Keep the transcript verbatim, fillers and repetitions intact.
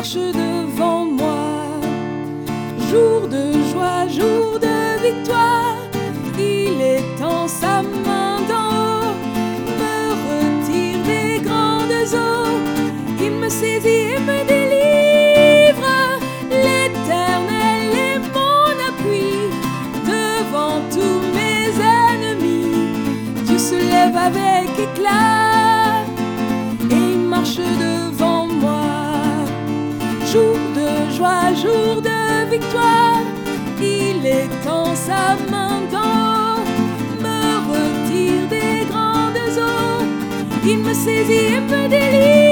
marche devant moi. Jour de joie, jour de victoire, il étend sa main d'en haut, me retire des grandes eaux, il me saisit et me délivre. L'Éternel est mon appui devant tous mes ennemis. Dieu se lève avec éclat et il marche devant moi. Jour de joie, jour de victoire, il étend sa main d'en haut, me retire des grandes eaux, il me saisit et me délivre.